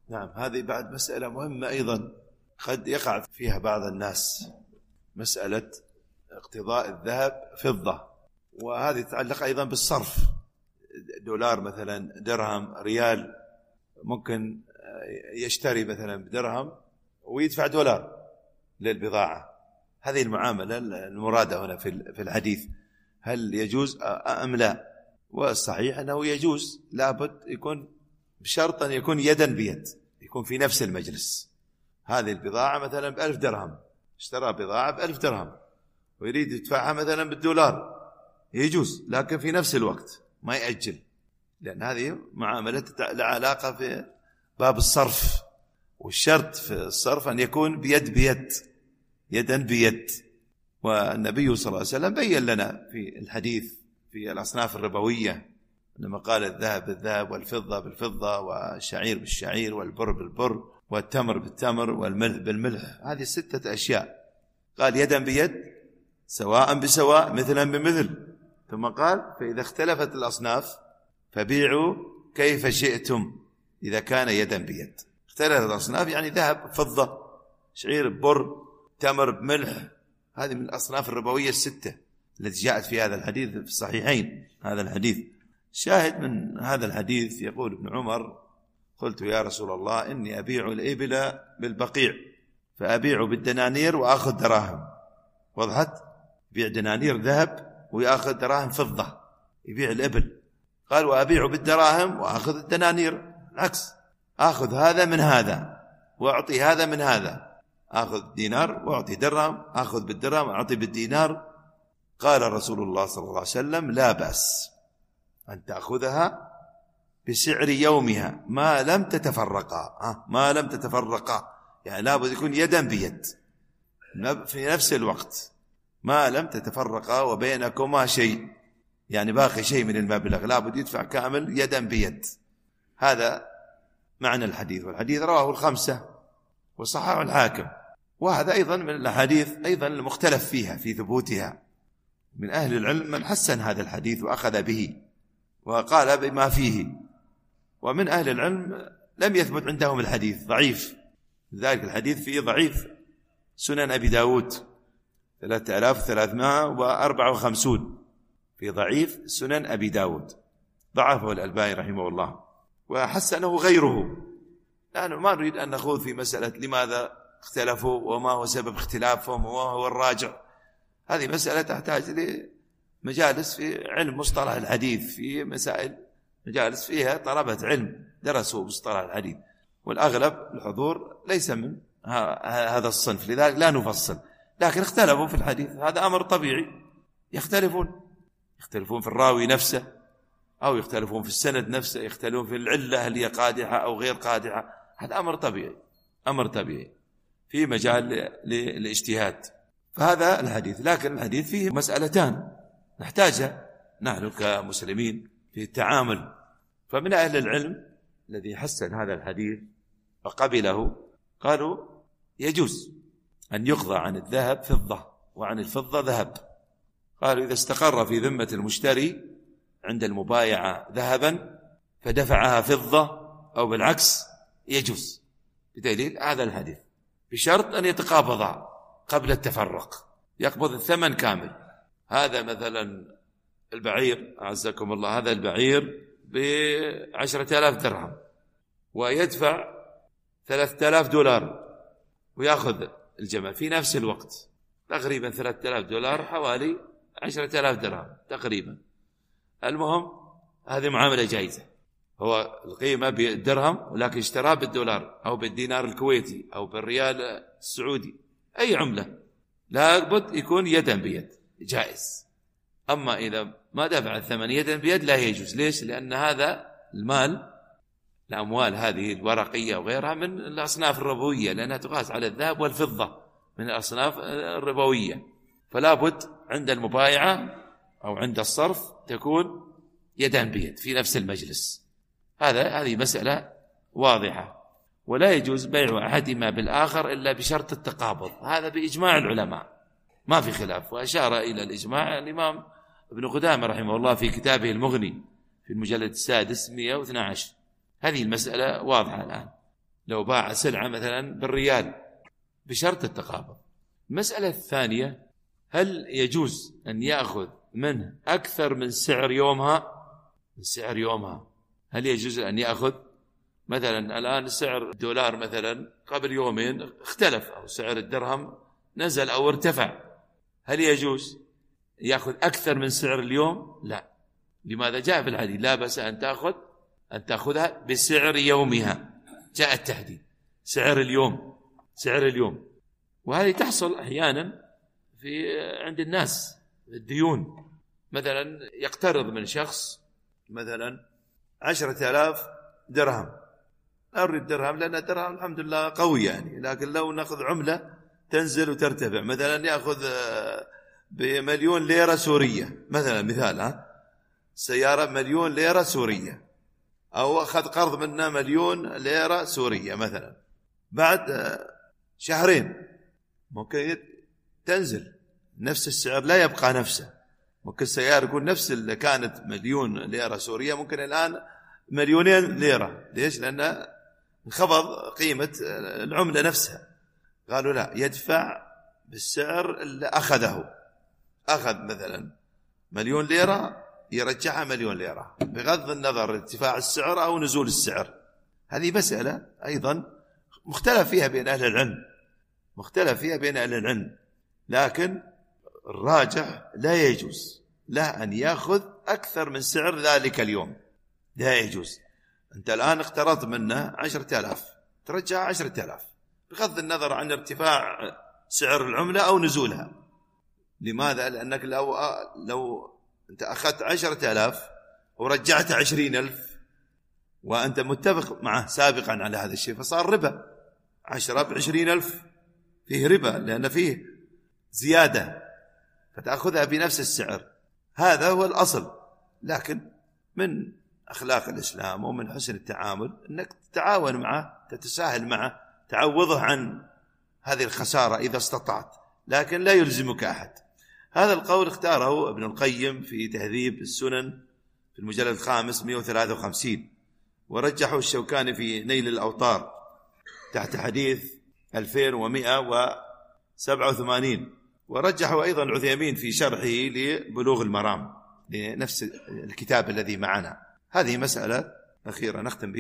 نعم، هذه بعد مسألة مهمة أيضا قد يقع فيها بعض الناس، مسألة اقتضاء الذهب فضة، وهذه تتعلق أيضا بالصرف. دولار مثلا، درهم، ريال، ممكن يشتري مثلا بدرهم ويدفع دولار للبضاعة. هذه المعاملة المرادة هنا في الحديث، هل يجوز أم لا؟ والصحيح أنه يجوز، لابد يكون بشرط أن يكون يدا بيد، يكون في نفس المجلس. هذه البضاعة مثلا ب1000 درهم، اشترى بضاعة ب1000 درهم ويريد يدفعها مثلا بالدولار، يجوز، لكن في نفس الوقت ما يأجل، لأن هذه معاملة لها علاقة في باب الصرف، والشرط في الصرف أن يكون بيد بيد، يدا بيد. والنبي صلى الله عليه وسلم بيّن لنا في الحديث في الأصناف الربوية لما قال الذهب بالذهب والفضة بالفضة والشعير بالشعير والبر بالبر والتمر بالتمر والملح بالملح، هذه 6 أشياء. قال يدا بيد، سواء بسواء، مثلا بمثل، ثم قال فإذا اختلفت الأصناف فبيعوا كيف شئتم إذا كان يدا بيد. اختلفت الأصناف يعني ذهب فضة، شعير بر، تمر بملح، هذه من الأصناف الربوية 6 التي جاءت في هذا الحديث في الصحيحين. هذا الحديث شاهد من هذا الحديث، يقول ابن عمر: قلت يا رسول الله إني أبيع الإبل بالبقيع فأبيع بالدنانير وأخذ دراهم. وضحت؟ يبيع دنانير ذهب ويأخذ دراهم فضة، يبيع الإبل. قال وأبيع بالدراهم وأخذ الدنانير، العكس، أخذ هذا من هذا وأعطي هذا من هذا، أخذ دينار وأعطي درهم، أخذ بالدرهم وأعطي بالدينار. قال رسول الله صلى الله عليه وسلم: لا بأس أن تأخذها بسعر يومها ما لم تتفرقا. ما لم تتفرقا يعني لابد يكون يدا بيد في نفس الوقت، ما لم تتفرقا وبينكما شيء، يعني باقي شيء من المبلغ لابد يدفع كامل يدا بيد. هذا معنى الحديث، والحديث رواه 5 وصححه الحاكم. وهذا أيضا من الأحاديث أيضا المختلف فيها في ثبوتها، من أهل العلم من حسن هذا الحديث وأخذ به وقال بما فيه، ومن أهل العلم لم يثبت عندهم الحديث، ضعيف. لذلك الحديث فيه ضعيف. سنن أبي داود 3354 في ضعيف سنن أبي داود، ضعفه الألباني رحمه الله وحسنه غيره. لأنه ما نريد أن نخوض في مسألة لماذا اختلفوا وما هو سبب اختلافهم وما هو الراجع. هذه مسألة تحتاج لمجالس في علم مصطلح الحديث، في مسائل مجالس فيها طلبة علم درسوا مصطلح الحديث، والأغلب الحضور ليس من هذا الصنف، لذلك لا نفصل. لكن اختلفوا في الحديث، هذا أمر طبيعي، يختلفون في الراوي نفسه، أو يختلفون في السند نفسه، يختلفون في العلة هل هي قادحة أو غير قادحة، هذا أمر طبيعي، أمر طبيعي في مجال للاجتهاد. فهذا الحديث، لكن الحديث فيه مسألتان نحتاجها نحن كمسلمين في التعامل. فمن أهل العلم الذي حسن هذا الحديث وقبله قالوا يجوز أن يقضى عن الذهب فضة وعن الفضة ذهب. قالوا إذا استقر في ذمة المشتري عند المبايعة ذهبا فدفعها فضة أو بالعكس يجوز، بدليل هذا الحديث، بشرط أن يتقابضا قبل التفرق، يقبض الثمن كامل. هذا مثلا البعير أعزكم الله، هذا البعير ب10,000 درهم ويدفع 3,000 دولار ويأخذ الجمل في نفس الوقت، تقريبا 3,000 دولار حوالي 10,000 درهم تقريبا. المهم هذه معاملة جائزة، هو القيمة بالدرهم ولكن اشتراه بالدولار أو بالدينار الكويتي أو بالريال السعودي، أي عملة لابد يكون يدا بيد، جائز. أما إذا ما دفع الثمن يدا بيد لا يجوز. ليش؟ لأن هذا المال، الأموال هذه الورقية وغيرها من الأصناف الربوية، لأنها تقاس على الذهب والفضة من الأصناف الربوية، فلا بد عند المبايعة أو عند الصرف تكون يدا بيد في نفس المجلس. هذه مسألة واضحة، ولا يجوز بيع أحدهما بالآخر إلا بشرط التقابض، هذا بإجماع العلماء ما في خلاف. وأشار إلى الإجماع الإمام ابن قدامة رحمه الله في كتابه المغني في المجلد 6 112. هذه المسألة واضحة الآن. لو باع سلعة مثلا بالريال بشرط التقابض. المسألة الثانية، هل يجوز أن يأخذ منه أكثر من سعر يومها؟ من سعر يومها، هل يجوز أن يأخذ مثلا الآن سعر الدولار مثلا قبل يومين اختلف، أو سعر الدرهم نزل أو ارتفع، هل يجوز يأخذ أكثر من سعر اليوم؟ لا. لماذا؟ جاء في الحديث لا بأس أن تأخذها بسعر يومها، جاء التحديد سعر اليوم، سعر اليوم. وهذه تحصل أحيانا عند الناس الديون، مثلا يقترض من شخص مثلا 10,000 درهم، لا أريد درهم لأن الدرهم الحمد لله قوي يعني، لكن لو نأخذ عملة تنزل وترتفع، مثلا يأخذ بمليون ليرة سورية مثلا، مثال سيارة مليون ليرة سورية، أو أخذ قرض منا مليون ليرة سورية مثلا، بعد شهرين ممكن تنزل نفس السعر، لا يبقى نفسه، ممكن السيارة يكون نفس اللي كانت مليون ليرة سورية ممكن الآن مليونين ليرة. ليش؟ لأن انخفض قيمة العملة نفسها. قالوا لا، يدفع بالسعر اللي أخذه، أخذ مثلا مليون ليرة يرجعها مليون ليرة بغض النظر ارتفاع السعر أو نزول السعر. هذه مسألة أيضا مختلف فيها بين أهل العلم، مختلف فيها بين أهل العلم، لكن الراجح لا يجوز له أن يأخذ أكثر من سعر ذلك اليوم، لا يجوز. أنت الآن اقترضت منه 10,000 ترجع 10,000 بغض النظر عن ارتفاع سعر العملة أو نزولها. لماذا؟ لأنك لو أنت أخذت 10,000 ورجعت 20,000 وأنت متفق معه سابقا على هذا الشيء، فصار ربا. 10 ب20,000 فيه ربا، لأن فيه زيادة، فتأخذها بنفس السعر. هذا هو الأصل. لكن من أخلاق الإسلام ومن حسن التعامل أنك تتعاون معه، تتساهل معه، تعوضه عن هذه الخسارة إذا استطعت، لكن لا يلزمك أحد. هذا القول اختاره ابن القيم في تهذيب السنن في المجلد 5 153، ورجحه الشوكاني في نيل الأوطار تحت حديث 2187، ورجحه أيضا العثيمين في شرحه لبلوغ المرام لنفس الكتاب الذي معنا. هذه مسألة أخيرة نختم بها.